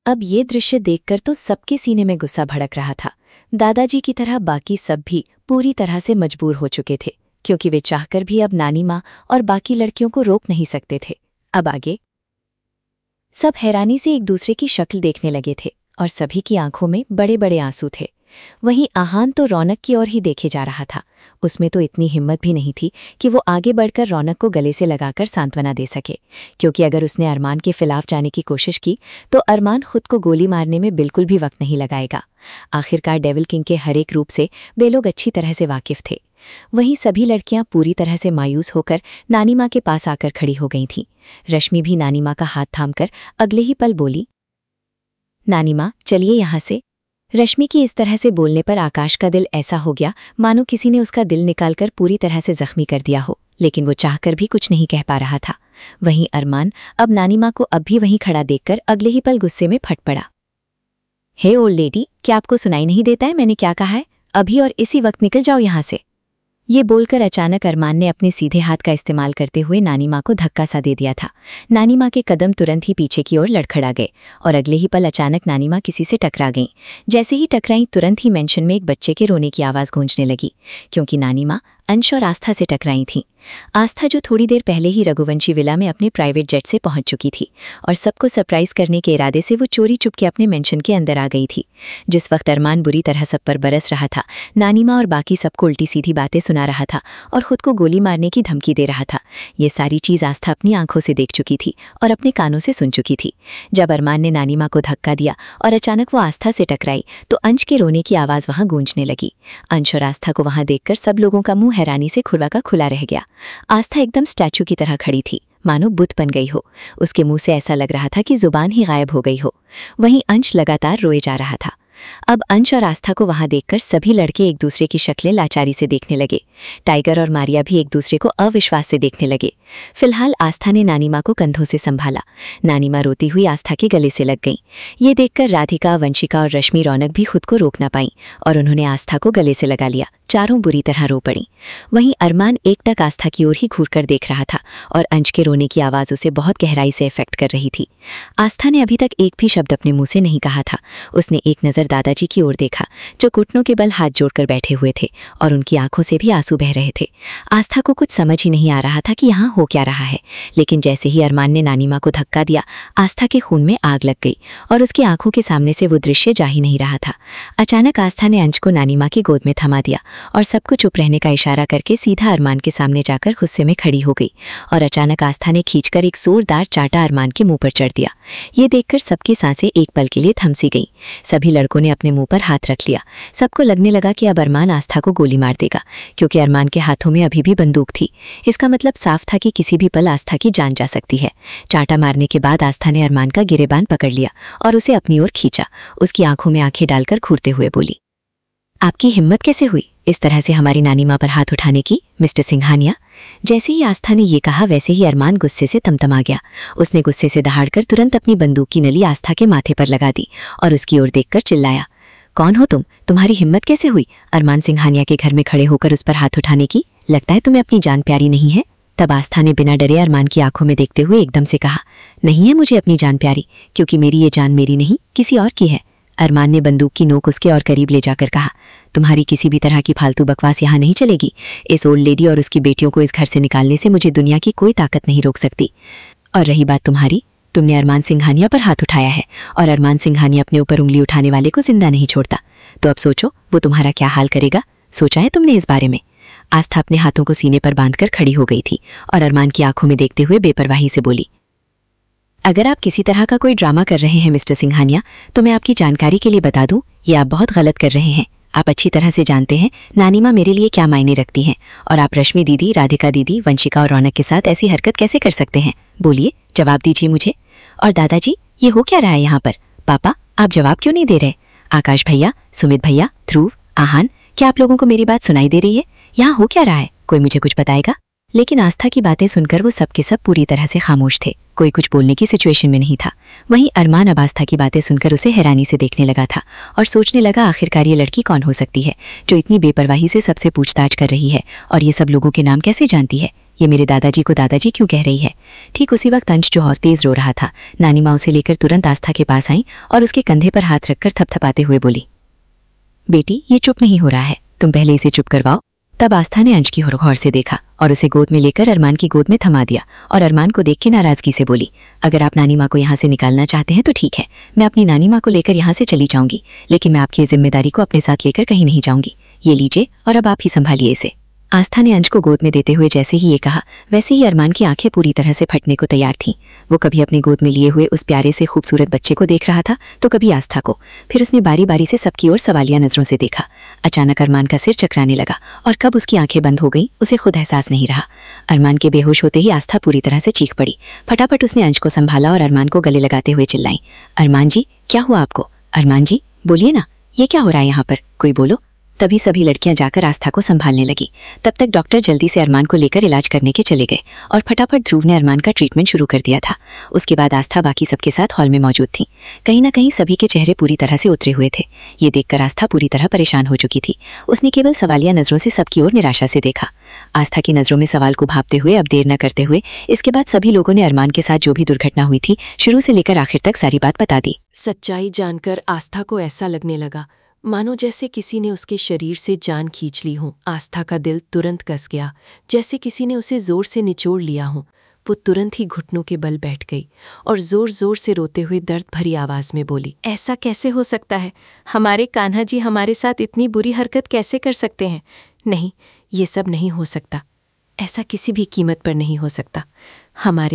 अब ये दृश्य देखकर तो सबके सीने में गुस्सा भड़क रहा था। दादाजी की तरह बाकी सब भी पूरी तरह से मजबूर हो चुके थे, क्योंकि वे चाहकर भी अब नानी माँ और बाकी लड़कियों को रोक नहीं सकते थे। अब आगे सब हैरानी से एक दूसरे की शक्ल देखने लगे थे और सभी की आंखों में बड़े बड़े आंसू थे। वहीं आहान तो रौनक की ओर ही देखे जा रहा था। उसमें तो इतनी हिम्मत भी नहीं थी कि वो आगे बढ़कर रौनक को गले से लगाकर सांत्वना दे सके, क्योंकि अगर उसने अरमान के खिलाफ जाने की कोशिश की तो अरमान खुद को गोली मारने में बिल्कुल भी वक्त नहीं लगाएगा। आखिरकार डेविल किंग के हर एक रूप से वे लोग अच्छी तरह से वाकिफ थे। वहीं सभी लड़कियां पूरी तरह से मायूस होकर नानी माँ के पास आकर खड़ी हो गई थीं। रश्मि भी नानी माँ का हाथ थामकर अगले ही पल बोली, नानी माँ चलिए यहाँ से। रश्मि की इस तरह से बोलने पर आकाश का दिल ऐसा हो गया मानो किसी ने उसका दिल निकालकर पूरी तरह से जख्मी कर दिया हो, लेकिन वो चाहकर भी कुछ नहीं कह पा रहा था। वहीं अरमान अब नानी माँ को अब भी वहीं खड़ा देखकर अगले ही पल गुस्से में फट पड़ा। हे ओल्ड लेडी, क्या आपको सुनाई नहीं देता है मैंने क्या कहा है? अभी और इसी वक्त निकल जाओ यहाँ से। ये बोलकर अचानक अरमान ने अपने सीधे हाथ का इस्तेमाल करते हुए नानी माँ को धक्का सा दे दिया था। नानी माँ के कदम तुरंत ही पीछे की ओर लड़खड़ा गए और अगले ही पल अचानक नानी माँ किसी से टकरा गईं। जैसे ही टकराईं तुरंत ही मेंशन में एक बच्चे के रोने की आवाज़ गूंजने लगी, क्योंकि नानी माँ अंश और आस्था से टकराई थीं। आस्था जो थोड़ी देर पहले ही रघुवंशी विला में अपने प्राइवेट जेट से पहुंच चुकी थी और सबको सरप्राइज करने के इरादे से वो चोरी चुपके अपने मेंशन के अंदर आ गई थी। जिस वक्त अरमान बुरी तरह सब पर बरस रहा था, नानी माँ और बाकी सबको उल्टी सीधी बातें सुना रहा था और खुद को गोली मारने की धमकी दे रहा था। ये सारी चीज़ आस्था अपनी आंखों से देख चुकी थी और अपने कानों से सुन चुकी थी। जब अरमान ने नानी माँ को धक्का दिया और अचानक वो आस्था से टकराई तो अंश के रोने की आवाज़ वहाँ गूंजने लगी। अंश और आस्था को वहाँ देखकर सब लोगों का मुंह हैरानी से खुला का खुला रह गया। आस्था एकदम स्टैचू की तरह खड़ी थी, मानो बुत बन गई हो। उसके मुंह से ऐसा लग रहा था कि जुबान ही गायब हो गई हो। वहीं अंश लगातार रोए जा रहा था। अब अंश और आस्था को वहां देखकर सभी लड़के एक दूसरे की शक्लें लाचारी से देखने लगे। टाइगर और मारिया भी एक दूसरे को अविश्वास से देखने लगे। फिलहाल आस्था ने नानी माँ को कंधों से संभाला। नानी माँ रोती हुई आस्था के गले से लग गईं। ये देखकर राधिका, वंशिका और रश्मि रौनक भी खुद को रोक ना पाईं और उन्होंने आस्था को गले से लगा लिया। चारों बुरी तरह रो पड़ीं। वहीं अरमान एकटक आस्था की ओर ही घूरकर देख रहा था और अंश के रोने की आवाज़ उसे बहुत गहराई से इफेक्ट कर रही थी। आस्था ने अभी तक एक भी शब्द अपने मुंह से नहीं कहा था। उसने एक नज़र दादाजी की ओर देखा, जो घुटनों के बल हाथ जोड़कर बैठे हुए थे और उनकी आंखों से भी आंसू बह रहे थे। आस्था को कुछ समझ ही नहीं आ रहा था कि यहाँ हो क्या रहा है, लेकिन जैसे ही अरमान ने नानी माँ को धक्का दिया, आस्था के खून में आग लग गई और उसकी आंखों के सामने से वो दृश्य जा ही नहीं रहा था। अचानक आस्था ने अंश को नानी माँ की गोद में थमा दिया और सबको चुप रहने का इशारा करके सीधा अरमान के सामने जाकर गुस्से में खड़ी हो गई और अचानक आस्था ने खींचकर एक जोरदार चांटा अरमान के मुंह पर चढ़ दिया। ये देखकर सबकी सांसें एक पल के लिए थमसी गईं। सभी लड़कों ने अपने मुंह पर हाथ रख लिया। सबको लगने लगा कि अब अरमान आस्था को गोली मार देगा, क्योंकि अरमान के हाथों में अभी भी बंदूक थी। इसका मतलब साफ था कि किसी भी पल आस्था की जान जा सकती है। चांटा मारने के बाद आस्था ने अरमान का गिरेबान पकड़ लिया और उसे अपनी ओर खींचा। उसकी आंखों में आंखें डालकर घूरते हुए बोली, आपकी हिम्मत कैसे हुई इस तरह से हमारी नानी माँ पर हाथ उठाने की, मिस्टर सिंघानिया? जैसे ही आस्था ने ये कहा वैसे ही अरमान गुस्से से तमतमा गया। उसने गुस्से से दहाड़कर तुरंत अपनी बंदूक की नली आस्था के माथे पर लगा दी और उसकी ओर देखकर चिल्लाया, कौन हो तुम? तुम्हारी हिम्मत कैसे हुई अरमान सिंघानिया के घर में खड़े होकर उस पर हाथ उठाने की? लगता है तुम्हें अपनी जान प्यारी नहीं है। तब आस्था ने बिना डरे अरमान की आंखों में देखते हुए एकदम से कहा, नहीं है मुझे अपनी जान प्यारी, क्योंकि मेरी ये जान मेरी नहीं किसी और की है। अरमान ने बंदूक की नोक उसके और करीब ले जाकर कहा, तुम्हारी किसी भी तरह की फालतू बकवास यहाँ नहीं चलेगी। इस ओल्ड लेडी और उसकी बेटियों को इस घर से निकालने से मुझे दुनिया की कोई ताकत नहीं रोक सकती। और रही बात तुम्हारी, तुमने अरमान सिंघानिया पर हाथ उठाया है और अरमान सिंघानिया अपने ऊपर उंगली उठाने वाले को जिंदा नहीं छोड़ता। तो अब सोचो वो तुम्हारा क्या हाल करेगा। सोचा है तुमने इस बारे में? आस्था अपने हाथों को सीने पर बांधकर खड़ी हो गई थी और अरमान की आंखों में देखते हुए बेपरवाही से बोली, अगर आप किसी तरह का कोई ड्रामा कर रहे हैं मिस्टर सिंघानिया, तो मैं आपकी जानकारी के लिए बता दूं, ये आप बहुत गलत कर रहे हैं। आप अच्छी तरह से जानते हैं नानी माँ मेरे लिए क्या मायने रखती हैं और आप रश्मि दीदी, राधिका दीदी, वंशिका और रौनक के साथ ऐसी हरकत कैसे कर सकते हैं? बोलिए, जवाब दीजिए मुझे। और दादाजी, ये हो क्या रहा है यहाँ पर? पापा, आप जवाब क्यों नहीं दे रहे? आकाश भैया, सुमित भैया, ध्रुव, आहान, क्या आप लोगों को मेरी बात सुनाई दे रही है? यहाँ हो क्या रहा है? कोई मुझे कुछ बताएगा? लेकिन आस्था की बातें सुनकर वो सबके सब पूरी तरह से खामोश थे। कोई कुछ बोलने की सिचुएशन में नहीं था। वहीं अरमान अब आस्था की बातें सुनकर उसे हैरानी से देखने लगा था और सोचने लगा आखिरकार ये लड़की कौन हो सकती है जो इतनी बेपरवाही से सबसे पूछताछ कर रही है और ये सब लोगों के नाम कैसे जानती है। ये मेरे दादाजी को दादाजी क्यों कह रही है। ठीक उसी वक्त अंश जो और तेज रो रहा था, नानी माँ उसे लेकर तुरंत आस्था के पास आई और उसके कंधे पर हाथ रखकर थपथपाते हुए बोली, बेटी ये चुप नहीं हो रहा है, तुम पहले इसे चुप करवाओ। तब आस्था ने अंश की ओर गौर से देखा और उसे गोद में लेकर अरमान की गोद में थमा दिया और अरमान को देख के नाराजगी से बोली, अगर आप नानी माँ को यहाँ से निकालना चाहते हैं तो ठीक है, मैं अपनी नानी माँ को लेकर यहाँ से चली जाऊंगी, लेकिन मैं आपकी जिम्मेदारी को अपने साथ लेकर कहीं नहीं जाऊंगी। ये लीजिए और अब आप ही संभालिए इसे। आस्था ने अंश को गोद में देते हुए जैसे ही ये कहा, वैसे ही अरमान की आंखें पूरी तरह से फटने को तैयार थीं। वो कभी अपनी गोद में लिए हुए उस प्यारे से खूबसूरत बच्चे को देख रहा था तो कभी आस्था को। फिर उसने बारी बारी से सबकी ओर सवालिया नजरों से देखा। अचानक अरमान का सिर चकराने लगा और कब उसकी आंखें बंद हो गईं उसे खुद एहसास नहीं रहा। अरमान के बेहोश होते ही आस्था पूरी तरह से चीख पड़ी। फटाफट उसने अंश को संभाला और अरमान को गले लगाते हुए चिल्लाई, अरमान जी क्या हुआ आपको? अरमान जी बोलिए ना, ये क्या हो रहा है यहाँ पर, कोई बोलो। तभी सभी लड़कियां जाकर आस्था को संभालने लगी। तब तक डॉक्टर जल्दी से अरमान को लेकर इलाज करने के चले गए और फटाफट ध्रुव ने अरमान का ट्रीटमेंट शुरू कर दिया था। उसके बाद आस्था बाकी सबके साथ हॉल में मौजूद थी। कहीं ना कहीं सभी के चेहरे पूरी तरह से उतरे हुए थे। ये देखकर आस्था पूरी तरह परेशान हो चुकी थी। उसने केवल सवालिया नजरों से सबकी ओर निराशा से देखा। आस्था की नजरों में सवाल को भांपते हुए अब देर न करते हुए इसके बाद सभी लोगों ने अरमान के साथ जो भी दुर्घटना हुई थी शुरू से लेकर आखिर तक सारी बात बता दी। सच्चाई जानकर आस्था को ऐसा लगने लगा मानो जैसे किसी ने उसके शरीर से जान खींच ली हो। आस्था का दिल तुरंत कस गया, जैसे किसी ने उसे जोर से निचोड़ लिया हो। वो तुरंत ही घुटनों के बल बैठ गई और जोर जोर से रोते हुए दर्द भरी आवाज में बोली, ऐसा कैसे हो सकता है? हमारे कान्हा जी हमारे साथ इतनी बुरी हरकत कैसे कर सकते हैं? नहीं, ये सब नहीं हो सकता। ऐसा किसी भी कीमत पर नहीं हो सकता। हमारे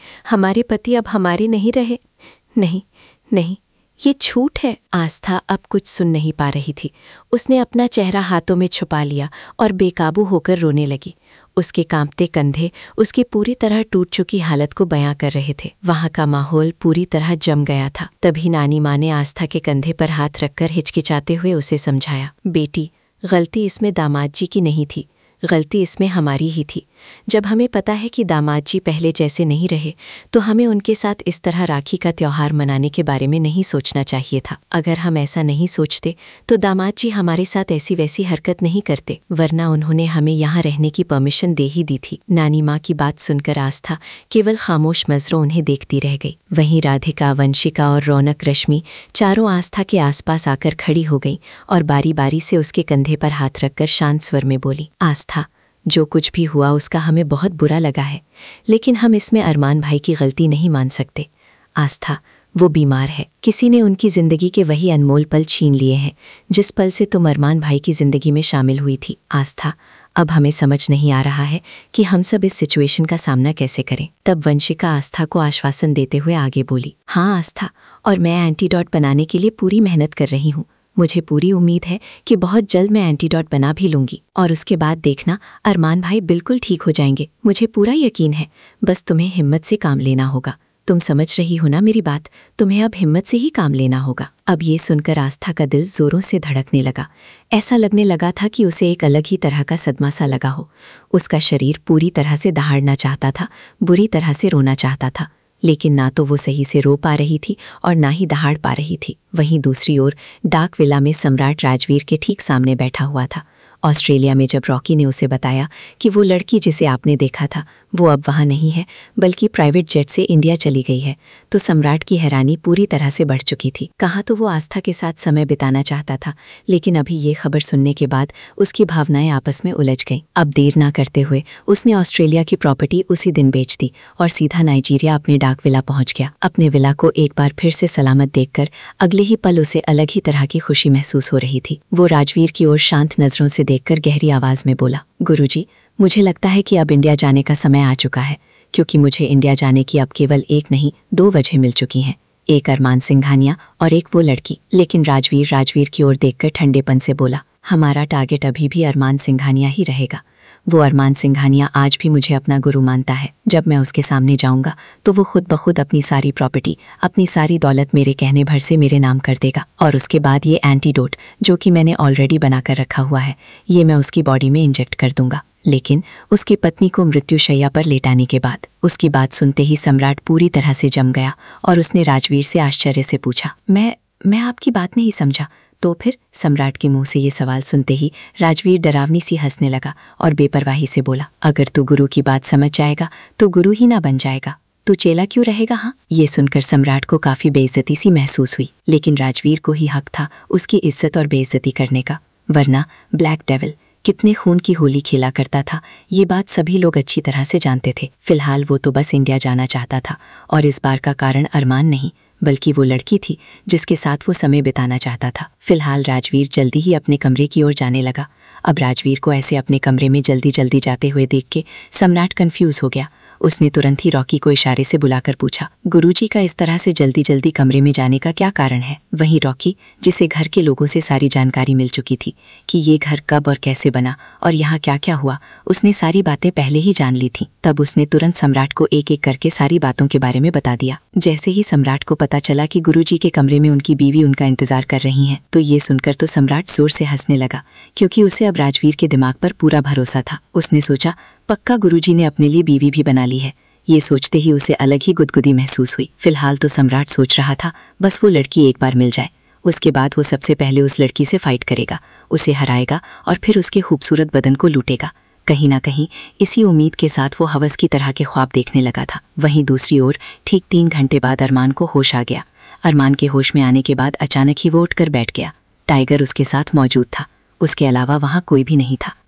पति अब हमारे नहीं रहे। नहीं नहीं, ये झूठ है। आस्था अब कुछ सुन नहीं पा रही थी। उसने अपना चेहरा हाथों में छुपा लिया और बेकाबू होकर रोने लगी। उसके कांपते कंधे उसकी पूरी तरह टूट चुकी हालत को बयां कर रहे थे। वहां का माहौल पूरी तरह जम गया था। तभी नानी माँ ने आस्था के कंधे पर हाथ रखकर हिचकिचाते हुए उसे समझाया, बेटी गलती इसमें दामाद जी की नहीं थी, गलती इसमें हमारी ही थी। जब हमें पता है कि दामाद जी पहले जैसे नहीं रहे तो हमें उनके साथ इस तरह राखी का त्योहार मनाने के बारे में नहीं सोचना चाहिए था। अगर हम ऐसा नहीं सोचते तो दामाद जी हमारे साथ ऐसी वैसी हरकत नहीं करते, वरना उन्होंने हमें यहाँ रहने की परमिशन दे ही दी थी। नानी माँ की बात सुनकर आस्था केवल खामोश नजरों उन्हें देखती रह गई। वहीं राधिका, वंशिका और रौनक रश्मि चारों आस्था के आसपास आकर खड़ी हो गई और बारी बारी से उसके कंधे पर हाथ रखकर शांत स्वर में बोली, आस्था जो कुछ भी हुआ उसका हमें बहुत बुरा लगा है, लेकिन हम इसमें अरमान भाई की गलती नहीं मान सकते। आस्था वो बीमार है, किसी ने उनकी ज़िंदगी के वही अनमोल पल छीन लिए हैं जिस पल से तुम अरमान भाई की ज़िंदगी में शामिल हुई थी। आस्था अब हमें समझ नहीं आ रहा है कि हम सब इस सिचुएशन का सामना कैसे करें। तब वंशिका आस्था को आश्वासन देते हुए आगे बोली, हाँ आस्था, और मैं एंटीडोट बनाने के लिए पूरी मेहनत कर रही हूँ। मुझे पूरी उम्मीद है कि बहुत जल्द मैं एंटीडोट बना भी लूंगी और उसके बाद देखना अरमान भाई बिल्कुल ठीक हो जाएंगे। मुझे पूरा यकीन है, बस तुम्हें हिम्मत से काम लेना होगा। तुम समझ रही हो ना मेरी बात? तुम्हें अब हिम्मत से ही काम लेना होगा। अब ये सुनकर आस्था का दिल जोरों से धड़कने लगा। ऐसा लगने लगा था कि उसे एक अलग ही तरह का सदमा सा लगा हो। उसका शरीर पूरी तरह से दहाड़ना चाहता था, बुरी तरह से रोना चाहता था, लेकिन ना तो वो सही से रो पा रही थी और ना ही दहाड़ पा रही थी। वहीं दूसरी ओर डाक विला में सम्राट राजवीर के ठीक सामने बैठा हुआ था। ऑस्ट्रेलिया में जब रॉकी ने उसे बताया कि वो लड़की जिसे आपने देखा था वो अब वहाँ नहीं है बल्कि प्राइवेट जेट से इंडिया चली गई है, तो सम्राट की हैरानी पूरी तरह से बढ़ चुकी थी। कहाँ तो वो आस्था के साथ समय बिताना चाहता था, लेकिन अभी ये खबर सुनने के बाद उसकी भावनाएं आपस में उलझ गईं। अब देर ना करते हुए उसने ऑस्ट्रेलिया की प्रॉपर्टी उसी दिन बेच दी और सीधा नाइजीरिया अपने डाक विला पहुंच गया। अपने विला को एक बार फिर से सलामत देखकर अगले ही पल उसे अलग ही तरह की खुशी महसूस हो रही थी। वो राजवीर की ओर शांत नजरों से देखकर गहरी आवाज में बोला, गुरुजी, मुझे लगता है कि अब इंडिया जाने का समय आ चुका है, क्योंकि मुझे इंडिया जाने की अब केवल एक नहीं 2 वजह मिल चुकी हैं, एक अरमान सिंघानिया और एक वो लड़की। लेकिन राजवीर की ओर देखकर ठंडेपन से बोला, हमारा टारगेट अभी भी अरमान सिंघानिया ही रहेगा। वो अरमान सिंघानिया आज भी मुझे अपना गुरु मानता है। जब मैं उसके सामने जाऊंगा तो वो खुद ब खुद अपनी सारी प्रॉपर्टी, अपनी सारी दौलत मेरे कहने भर से मेरे नाम कर देगा, और उसके बाद ये एंटीडोट जो कि मैंने ऑलरेडी बनाकर रखा हुआ है, ये मैं उसकी बॉडी में इंजेक्ट कर दूंगा। लेकिन उसकी पत्नी को मृत्युशैया पर लेटाने के बाद उसकी बात सुनते ही सम्राट पूरी तरह से जम गया और उसने राजवीर से आश्चर्य से पूछा, मैं आपकी बात नहीं समझा। तो फिर सम्राट के मुंह से ये सवाल सुनते ही राजवीर डरावनी सी हंसने लगा और बेपरवाही से बोला, अगर तू गुरु की बात समझ जाएगा तो गुरु ही ना बन जाएगा, तू चेला क्यों रहेगा? हाँ। ये सुनकर सम्राट को काफी बेइज्जती सी महसूस हुई, लेकिन राजवीर को ही हक था उसकी इज्जत और बेइज्जती करने का, वरना ब्लैक डेविल कितने खून की होली खेला करता था, ये बात सभी लोग अच्छी तरह से जानते थे। फिलहाल वो तो बस इंडिया जाना चाहता था, और इस बार का कारण अरमान नहीं बल्कि वो लड़की थी जिसके साथ वो समय बिताना चाहता था। फिलहाल राजवीर जल्दी ही अपने कमरे की ओर जाने लगा। अब राजवीर को ऐसे अपने कमरे में जल्दी जल्दी जाते हुए देख के सम्राट कंफ्यूज हो गया। उसने तुरंत ही रॉकी को इशारे से बुलाकर पूछा, गुरुजी का इस तरह से जल्दी जल्दी कमरे में जाने का क्या कारण है? वहीं रॉकी, जिसे घर के लोगों से सारी जानकारी मिल चुकी थी कि ये घर कब और कैसे बना और यहाँ क्या क्या हुआ, उसने सारी बातें पहले ही जान ली थीं। तब उसने तुरंत सम्राट को एक एक करके सारी बातों के बारे में बता दिया। जैसे ही सम्राट को पता चला कि गुरुजी के कमरे में उनकी बीवी उनका इंतजार कर रही हैं, तो ये सुनकर तो सम्राट जोर से हंसने लगा, क्योंकि उसे अब राजवीर के दिमाग पर पूरा भरोसा था। उसने सोचा, पक्का गुरुजी ने अपने लिए बीवी भी बना ली है। ये सोचते ही उसे अलग ही गुदगुदी महसूस हुई। फिलहाल तो सम्राट सोच रहा था बस वो लड़की एक बार मिल जाए, उसके बाद वो सबसे पहले उस लड़की से फाइट करेगा, उसे हराएगा और फिर उसके खूबसूरत बदन को लूटेगा। कहीं ना कहीं इसी उम्मीद के साथ वो हवस की तरह के ख्वाब देखने लगा था। वहीं दूसरी ओर ठीक 3 घंटे बाद अरमान को होश आ गया। अरमान के होश में आने के बाद अचानक ही वो उठकर बैठ गया। टाइगर उसके साथ मौजूद था, उसके अलावा वहाँ कोई भी नहीं था।